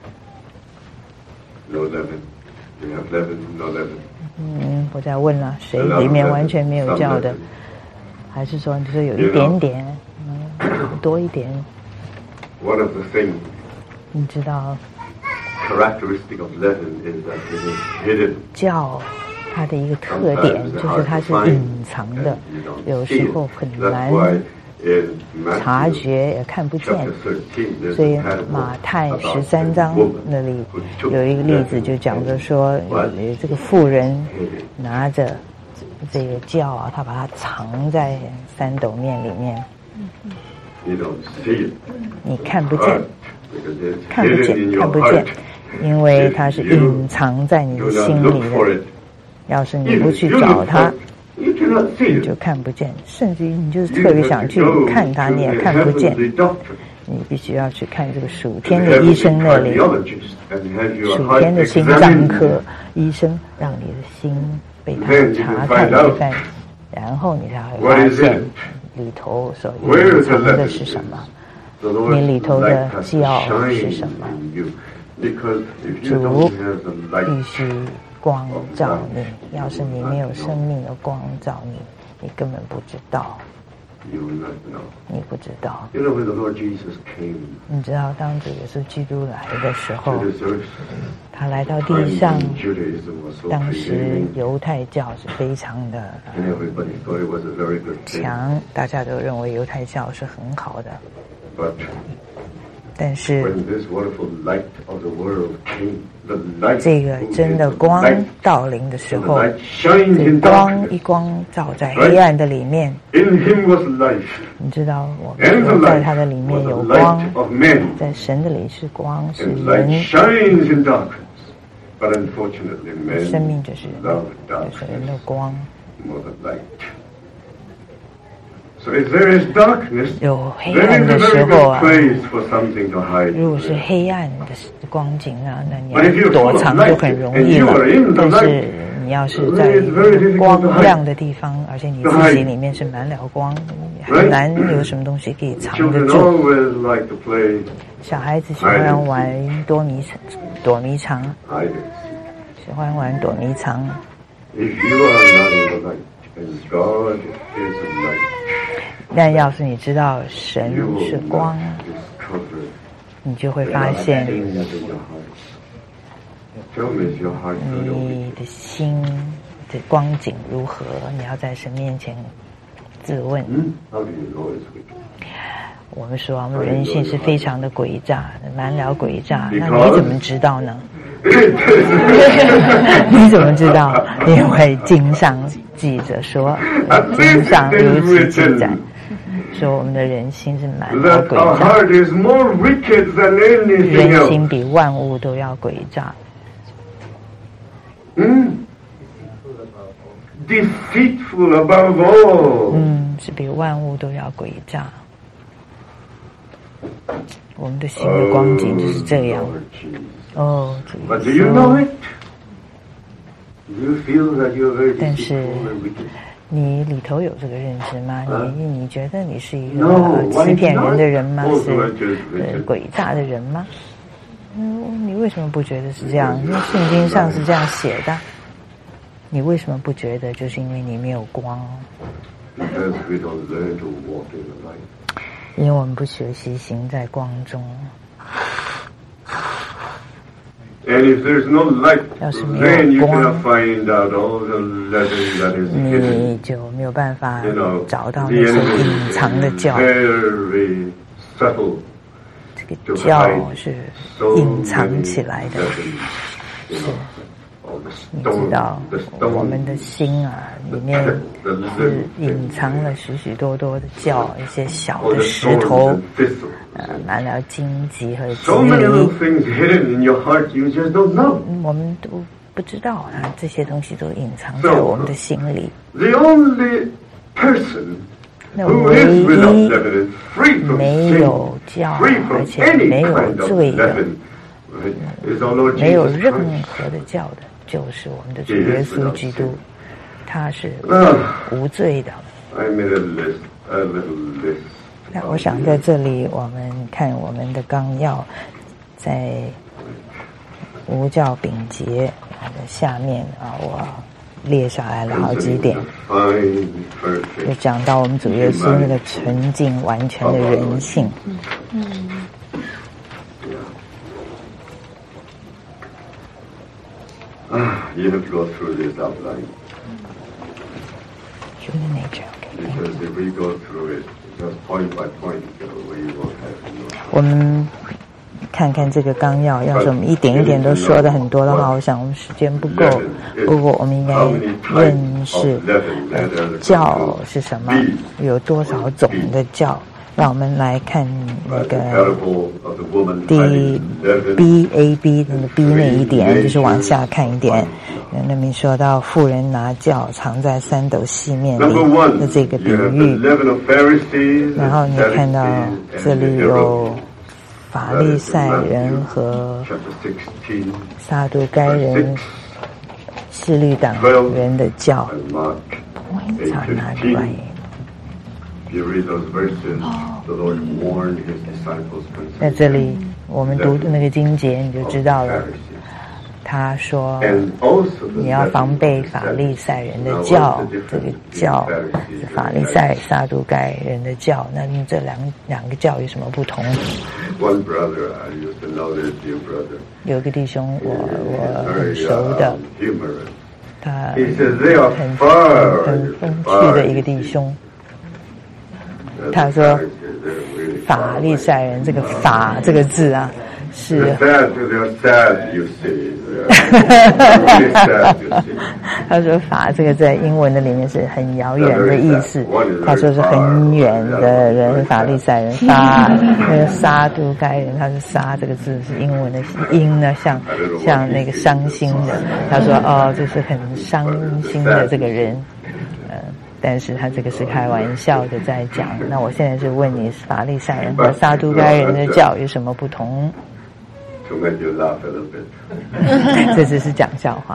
Speaker 2: No leaven. You have leaven, no leaven.
Speaker 1: 嗯，我在问了，谁里面完全没有酵的？还是说就是有一点点，嗯，多一点？
Speaker 2: One of the things
Speaker 1: 你知道
Speaker 2: characteristic of leaven is that it is hidden.
Speaker 1: 酵它的一个特点就是它是隐藏的，有时候很
Speaker 2: That's
Speaker 1: 难
Speaker 2: why in
Speaker 1: 察
Speaker 2: Matthew
Speaker 1: 觉，也看不见。
Speaker 2: chapter thirteen, there's
Speaker 1: 所以
Speaker 2: a parable
Speaker 1: 马太
Speaker 2: about
Speaker 1: 十三章
Speaker 2: a woman
Speaker 1: 那里
Speaker 2: who took
Speaker 1: 有一个例子，就讲着说，有这个妇人拿着这个酵啊，他把它藏在三斗面里面，
Speaker 2: You don't see it.
Speaker 1: 你看不见，
Speaker 2: Because it's
Speaker 1: 看不
Speaker 2: hidden
Speaker 1: 见，
Speaker 2: in
Speaker 1: 看
Speaker 2: your
Speaker 1: 不见
Speaker 2: heart.，
Speaker 1: 因为它是隐藏在你
Speaker 2: Do
Speaker 1: 的
Speaker 2: not
Speaker 1: 心
Speaker 2: look
Speaker 1: 里
Speaker 2: for
Speaker 1: 的。
Speaker 2: it.
Speaker 1: 要是你
Speaker 2: If
Speaker 1: 不去
Speaker 2: you
Speaker 1: 找
Speaker 2: look
Speaker 1: 它
Speaker 2: for，it, you cannot see
Speaker 1: 你
Speaker 2: it.
Speaker 1: 就看不见，甚至于你就是
Speaker 2: You
Speaker 1: 特别
Speaker 2: have
Speaker 1: 想
Speaker 2: to
Speaker 1: 去
Speaker 2: go
Speaker 1: 看它，
Speaker 2: to
Speaker 1: 你也
Speaker 2: the
Speaker 1: 看不见。
Speaker 2: heavenly doctor,
Speaker 1: 你必须要去看这个属
Speaker 2: the
Speaker 1: 天的医
Speaker 2: heavenly
Speaker 1: 生那里。
Speaker 2: cardiologist, and have your
Speaker 1: 属
Speaker 2: heart
Speaker 1: 天的心脏
Speaker 2: examined.
Speaker 1: 科医生让你的心被他
Speaker 2: Then you
Speaker 1: 查
Speaker 2: can
Speaker 1: 看
Speaker 2: find
Speaker 1: 一
Speaker 2: out
Speaker 1: 番，然后你才会
Speaker 2: what
Speaker 1: 发
Speaker 2: is
Speaker 1: 现
Speaker 2: it?
Speaker 1: 里头所
Speaker 2: Where
Speaker 1: 隐
Speaker 2: is the
Speaker 1: 藏的
Speaker 2: leaven?
Speaker 1: 是什么。
Speaker 2: The Lord's
Speaker 1: 你里头的
Speaker 2: light has to
Speaker 1: 酵
Speaker 2: shine
Speaker 1: 是什么？
Speaker 2: in you. Because if you
Speaker 1: 主
Speaker 2: don't have the
Speaker 1: 必
Speaker 2: light,
Speaker 1: 须光照你，要是你没有生命的光照你，你根本不知道，
Speaker 2: you will not know.
Speaker 1: 你不知道。
Speaker 2: You know when the Lord Jesus came
Speaker 1: 你知道，当主耶稣基督来的时
Speaker 2: to
Speaker 1: 候，
Speaker 2: this earth,
Speaker 1: 他来到
Speaker 2: when
Speaker 1: 地上，
Speaker 2: Judaism was so
Speaker 1: 当时
Speaker 2: prevailing,
Speaker 1: 犹太教是非常的
Speaker 2: and everybody thought it was a very good thing.
Speaker 1: 强，大家都认为犹太教是很好的。
Speaker 2: But
Speaker 1: 但是
Speaker 2: when this wonderful light of the world came, the light
Speaker 1: 这个
Speaker 2: who
Speaker 1: 真
Speaker 2: is
Speaker 1: 的
Speaker 2: the
Speaker 1: 光
Speaker 2: light,
Speaker 1: 到临的时
Speaker 2: and the
Speaker 1: 候，
Speaker 2: light shines
Speaker 1: 这
Speaker 2: in
Speaker 1: 光一
Speaker 2: darkness.
Speaker 1: 光照在黑暗的里面，
Speaker 2: In him was life,
Speaker 1: 你知道，我
Speaker 2: and the
Speaker 1: 们在
Speaker 2: light
Speaker 1: 它的里面
Speaker 2: was
Speaker 1: 有
Speaker 2: the
Speaker 1: 光，
Speaker 2: light of men.
Speaker 1: 在神的里是光，是
Speaker 2: And
Speaker 1: 人
Speaker 2: light shines in darkness. But unfortunately, men
Speaker 1: 生命就是
Speaker 2: love
Speaker 1: 就是人
Speaker 2: darkness
Speaker 1: 的光。
Speaker 2: more than light. So if there is darkness,
Speaker 1: 有黑
Speaker 2: then
Speaker 1: 暗
Speaker 2: it's
Speaker 1: 的
Speaker 2: a
Speaker 1: 时
Speaker 2: very
Speaker 1: 候
Speaker 2: good
Speaker 1: 啊，
Speaker 2: place for something to hide.
Speaker 1: 如果是黑暗的光景啊，那你
Speaker 2: But if
Speaker 1: 要
Speaker 2: you're
Speaker 1: 躲
Speaker 2: full of
Speaker 1: 藏
Speaker 2: light
Speaker 1: 就很容
Speaker 2: and
Speaker 1: 易
Speaker 2: you
Speaker 1: 了
Speaker 2: are in。the
Speaker 1: 但是
Speaker 2: light,
Speaker 1: 你要是在
Speaker 2: it's very difficult
Speaker 1: 光
Speaker 2: to hide.
Speaker 1: 亮的地方，而且你自己里面是满了光，很难有什么东西可以藏得
Speaker 2: Children
Speaker 1: 住。
Speaker 2: always like to play
Speaker 1: 小孩子喜欢玩躲迷躲迷藏，
Speaker 2: hide and
Speaker 1: 喜欢玩躲迷藏。
Speaker 2: seek. If you are not in the light, and God is the light,
Speaker 1: 但要是你知道神
Speaker 2: you
Speaker 1: 是
Speaker 2: will
Speaker 1: 光，
Speaker 2: not discover
Speaker 1: 你就会发现
Speaker 2: things in your heart. Tell me, is your heart good or
Speaker 1: 你的心的光景如何？你要在神面前自问。
Speaker 2: Hmm? How do you know it's wicked?
Speaker 1: 我们说我们人性是非常的诡诈，满了诡诈。那你怎么知道呢？你怎么知道？因为经上记着说，经上如此记载，说我们的人心是满了
Speaker 2: That
Speaker 1: 诡
Speaker 2: our
Speaker 1: 诈，
Speaker 2: heart is more wicked than anything
Speaker 1: 人
Speaker 2: else.
Speaker 1: 心比万物都要诡诈。
Speaker 2: Hmm? deceitful above all.
Speaker 1: 嗯，是比万物都要诡诈。我们的心的光景就是这样。哦，主耶稣。但是你里头有这个认知吗？你你觉得你是一个欺骗人的人吗？是呃诡诈的人吗？嗯，你为什么不觉得是这样？因为圣经上是这样写的。你为什么不觉得？就是因为你没有光。因为我们不学习行在光中。
Speaker 2: And if there's no light, then you cannot find out all the letters that is hidden.
Speaker 1: 你就没有办法找到那些隐藏的教。
Speaker 2: Very subtle.
Speaker 1: 这个教是隐藏起来的。是。你知道我们的心啊，里面是隐藏了许许多多的教，一些小的石头，呃，满了荆棘和棘藜。我们都不知道啊，这些东西都隐藏在我们的心里。那唯一没有教，而且没有罪的，没有任何的教的。就是我们的主耶稣基督，他是无罪的。那我想在这里，我们看我们的纲要，在无教秉节的下面啊，我列下来了好几点，就讲到我们主耶稣那个纯净完全的人性。嗯。
Speaker 2: Ah, you have to go through this outline.
Speaker 1: Human nature, okay.
Speaker 2: Because if we go through it, just point by point, we won't have to know.
Speaker 1: 我们看看这个纲要，要是我们一点一点都说的很多的话，我想我们时间不够。不过我们应该认识教是什么，有多少种的教。让我们来看那个 D B A B 那个 B 那一点，就是往下看一点。那边说到妇人拿教藏在三斗细面里的这个比喻，然后你看到这里有法利赛人和撒都该人、希律党人的教。Points are not right.
Speaker 2: You read those verses, the Lord warned his disciples.
Speaker 1: 在这里，我们读的那个经节，你就知道了。他说：“你要防备法利赛人的教，这个教是法利赛、撒都该人的教。那这两两个教有什么不同？”
Speaker 2: One brother, I used to know this dear brother.
Speaker 1: 有一个弟兄，我我很熟的，他很很风趣的一个弟兄。他说：“法利赛人这个‘法’这个字啊，是。”他说：“法’这个在英文的里面是很遥远的意思。他说是很远的人，法利赛人。撒那个撒都该人，他说‘撒’这个字是英文的音呢，像像那个伤心的。他说：‘哦，这是很伤心的这个人。’呃。”但是他这个是开玩笑的在讲。那我现在就问你，法利赛人和撒都该人的教有什么不同？这只是讲笑话。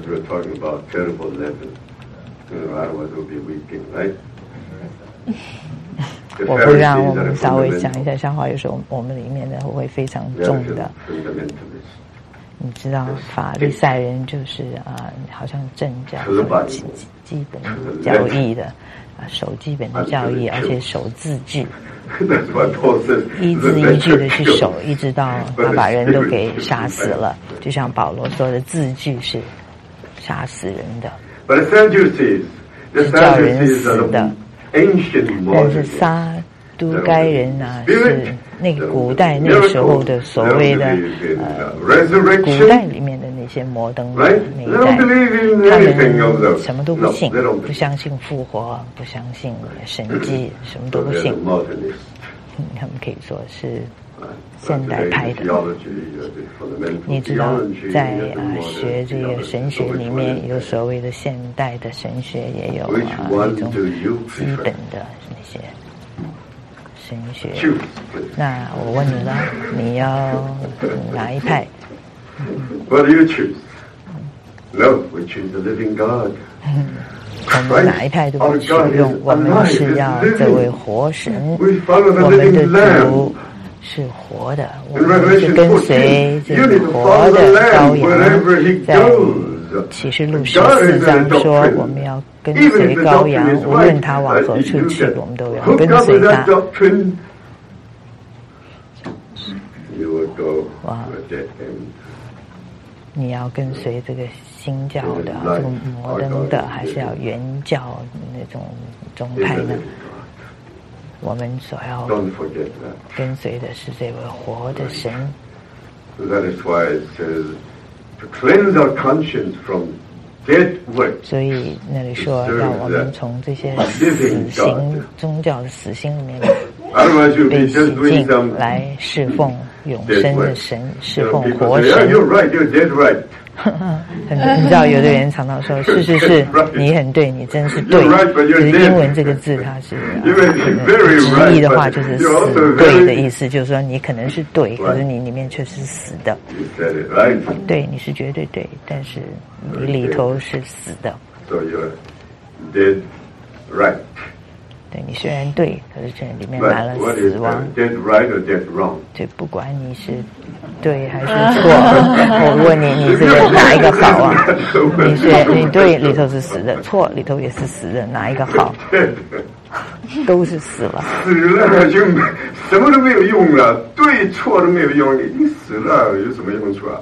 Speaker 1: 我不让我们稍微讲一下笑话，有时候我们里面的会非常重的。你知道法利赛人就是啊、呃，好像正教基基本教义的啊，守基本的教义，而且守字句，一字一句的去守，一直到他把人都给杀死了。就像保罗说的，字句是杀死人的，是叫人死的。但是撒都该人啊，是那个古代那个时候的所谓的呃，古代里面的那些摩登的那一代，他们什么都不信，不相信复活，不相信神迹，什么都不信。他们可以说是现代派的。你知道，在啊学这个神学里面，有所谓的现代的神学，也有啊一种基本的那些神学。那我问你了，你要哪一派？
Speaker 2: What do you choose? No, we choose the living God.
Speaker 1: 我们哪一派都不取用，我们是要这位活神，我们的主是活的，我们是跟随这个活的羔羊。在启示录十四章说，我们要跟随羔羊，无论他往何处去，我们都要跟随他。哇！你要跟随这个新教的、这个摩登的，还是要原教那种宗派呢？我们所要跟随的是这位活的神。所以那里说，让我们从这些死刑宗教的死刑里面被洗净，来侍奉永生的神，侍奉活神。你知道，有的人常常说：“是是是，你很对，你真是对。”就是英文这个字，它是直译的话就是“死对”的意思，就是说你可能是对，可是你里面却是死的。对，你是绝对对，但是你里头是死的。对，你虽然对，可是这里面满了死亡。对，不管你是对还是错，我问你，你这个哪一个好啊？你是你对里头是死的，错里头也是死的，哪一个好？都是死了。
Speaker 2: 死了就什么都没有用了，对错都没有用，你死了有什么用处啊？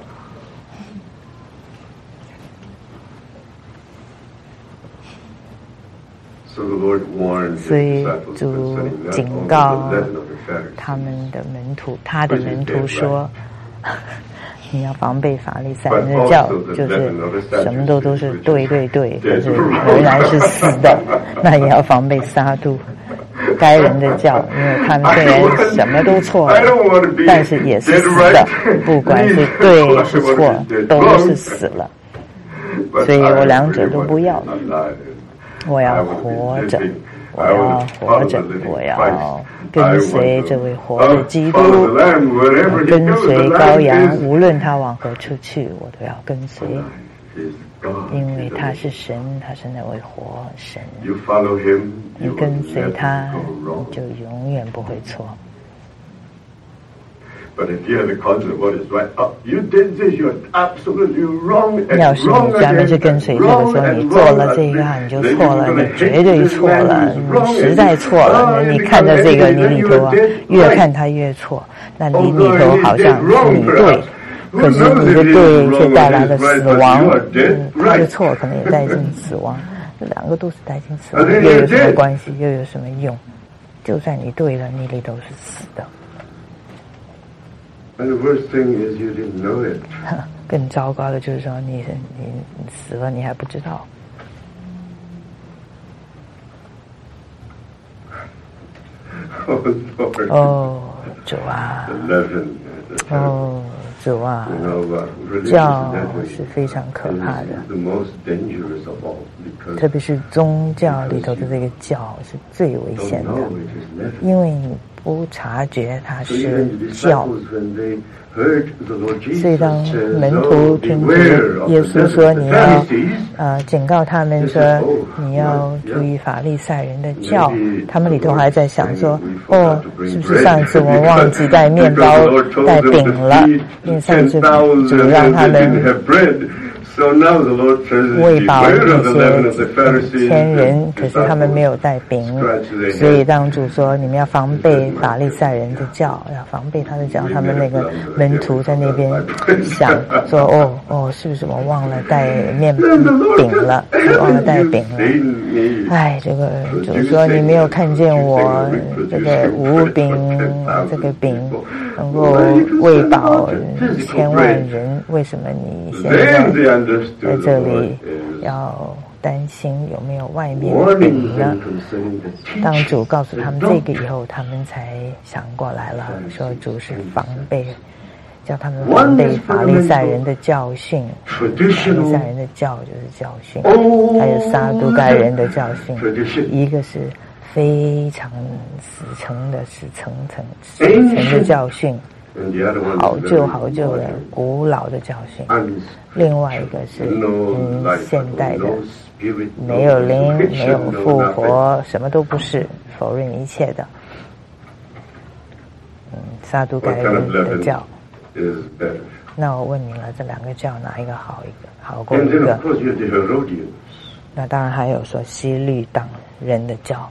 Speaker 1: 所以主警告他们的门徒，他的门徒说：“你要防备法利赛人的教，就是什么都都是对对对，可是仍然是死的。那也要防备撒都该人的教，因为他们虽然什么都错了，但是也是死的，不管是对是错，都是死了。所以我两者都不要了。”我要活着，我要活着，我要跟随这位活的基督，跟随羔羊，无论他往何处去，我都要跟随，因为他是神，他是那位活神。你跟随他，你就永远不会错。
Speaker 2: But if you have the concept of what is right, oh, you did this, you're absolutely wrong.
Speaker 1: 要是你专门是跟随这个说你做了这个你就错了，你绝对错了，你实在错了。你看着这个，你里头啊，越看它越错，那你里头好像是你对，可是你的对却带来了死亡，嗯，他的错可能也带进死亡，这两个都是带进死亡，又有什么关系？又有什么用？就算你对了，你里头是死的。
Speaker 2: And the worst thing is you didn't know it.
Speaker 1: 更糟糕的就是说你你你死了你还不知道。哦，主啊！哦，主啊！教是非常可怕的，特别是宗教里头的这个教是最危险的，因为你不察觉它是教。所以当门徒听见耶稣说你要呃警告他们说你要注意法利赛人的教，他们里头还在想说哦，是不是上一次我们忘记带面包带饼了，因为上次主让他们喂饱那些千人，可是他们没有带饼，所以当主说你们要防备法利赛人的教，要防备他的教，他们那个门徒在那边想说哦哦，是不是我忘了带面饼了，忘了带饼了？哎，这个主说你没有看见我这个无饼，这个饼能够喂饱千万人，为什么你现在在这里要担心有没有外面的饼呢？当主告诉他们这个以后，他们才想过来了，说主是防备，叫他们防备法利赛人的教训。法利赛人的教就是教训，还有撒都该人的教训。一个是非常死沉的、死沉沉、死沉的教训。好旧好旧的古老的教训，另外一个是嗯现代的，没有灵，没有复活，什么都不是，否认一切的。嗯，撒都该人的教。那我问你了，这两个教哪一个好一个好过一个？那当然还有说希律党人的教。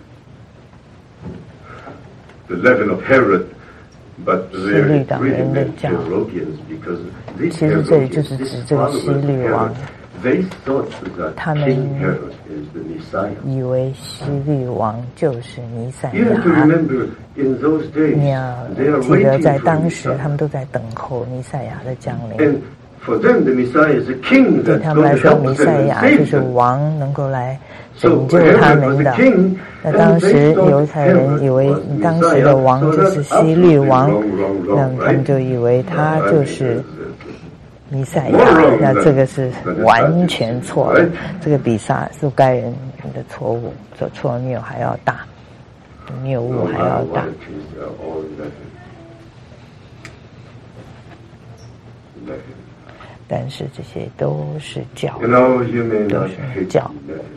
Speaker 1: 希律党人的教，其实这里就是指这个希律王，他们以为希律王就是弥赛亚。你要记得，在当时他们都在等候弥赛亚的降临。对他们来说，弥赛亚就是王，能够来拯救他们的。那当时犹太人以为当时的王就是希律王，那么他们就以为他就是弥赛亚。那这个是完全错了，这个比撒都该人的错误所错谬还要大，谬误还要大。但是这些都是教，都是教。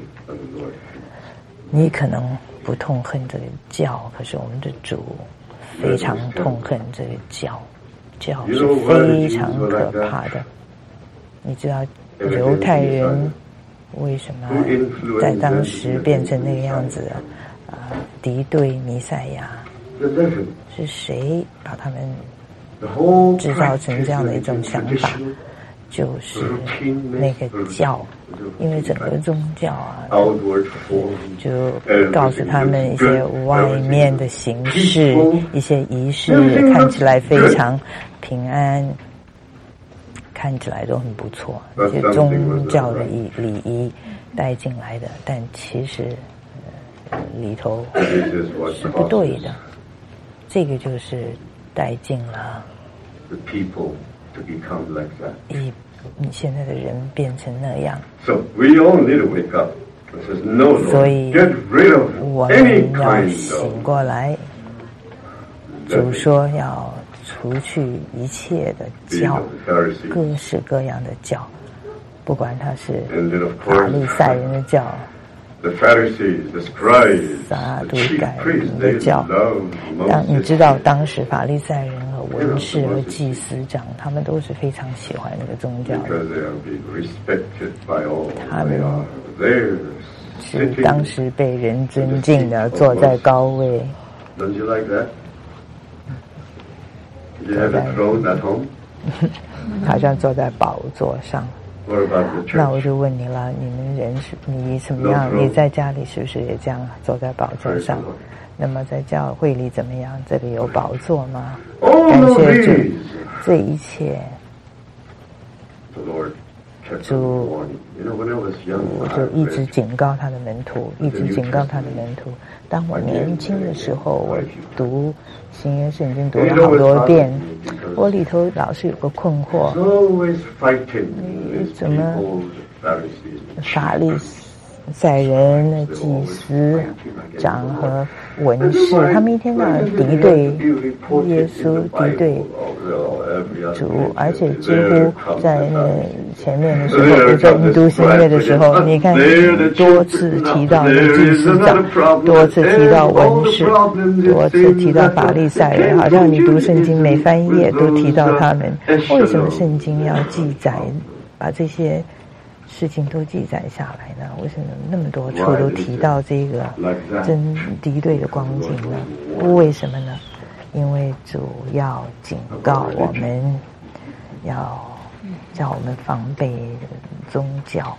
Speaker 1: 你可能不痛恨这个教，可是我们的主非常痛恨这个教，教是非常可怕的。你知道犹太人为什么在当时变成那个样子啊、呃？敌对弥赛亚，是谁把他们制造成这样的一种想法？就是那个教，因为整个宗教啊，就告诉他们一些外面的形式，一些仪式看起来非常平安，看起来都很不错，一些宗教的礼礼仪带进来的，但其实、呃、里头是不对的。这个就是带进了以你现在的人变成那样，所以我们要醒过来。主说要除去一切的教，各式各样的教，不管它是法利赛人的教、撒都该人的教。当你知道当时法利赛人和文士和祭司长，他们都是非常喜欢那个宗教的，他们是当时被人尊敬的，坐在高位。好像坐在宝座上。那我就问你了，你们人是你怎么样？你在家里是不是也这样坐在宝座上？那么在教会里怎么样？这里有宝座吗？感谢主，这一切主我就一直警告他的门徒，一直警告他的门徒。当我年轻的时候，我读新约圣经读了好多遍，我里头老是有个困惑，怎么法利赛人的祭司长和文士，他们一天到晚敌对耶稣，敌对主，而且几乎在那前面的时候，比如说你读新约的时候，你看多次提到祭司长，多次提到文士，多次提到法利赛人，好像你读圣经每翻页都提到他们。为什么圣经要记载把这些事情都记载下来呢？为什么那么多处都提到这个真敌对的光景呢？为什么呢？因为主要警告我们，要叫我们防备宗教。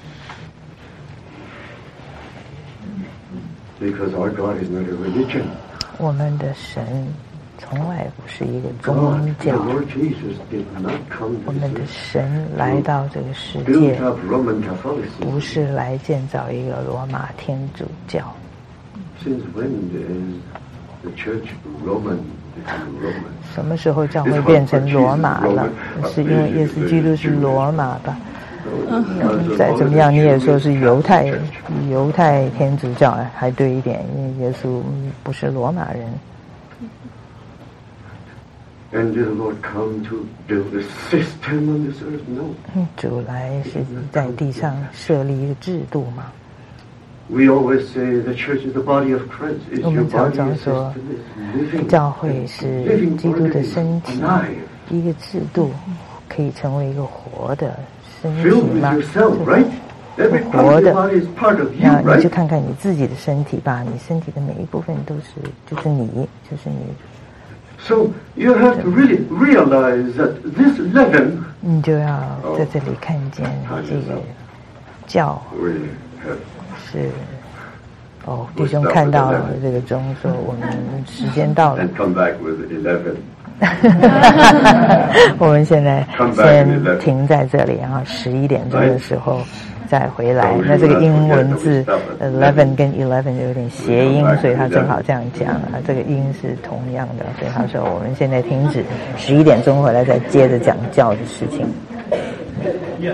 Speaker 1: 我们的神从来不是一个宗教。我们的神来到这个世界，不是来建造一个罗马天主教。什么时候教会变成罗马了？是因为耶稣基督是罗马吧？嗯，再怎么样你也说是犹太犹太天主教还对一点，因为耶稣不是罗马人。
Speaker 2: And did the Lord come to build a system on this earth? No.
Speaker 1: 主来是在地上设立一个制度嘛。
Speaker 2: We always say the church is the body of Christ. Is
Speaker 1: 我们
Speaker 2: your
Speaker 1: 常
Speaker 2: body
Speaker 1: 常
Speaker 2: a
Speaker 1: 说
Speaker 2: system?
Speaker 1: 教会是基督的身体，一个制度可以成为一个活的身体嘛？是活的。那你就看看你自己的身体吧，你身体的每一部分都是，就是你，就是你。
Speaker 2: So you have to really realize that this leaven
Speaker 1: 你就要在这里看见这个教是哦，弟兄看到了这个钟，说我们时间到了。我们现在先停在这里，然后十一点钟的时候再回来。那这个英文字 eleven 跟 eleven 有点谐音，所以他正好这样讲啊，这个音是同样的，所以他说我们现在停止，十一点钟回来再接着讲教的事情。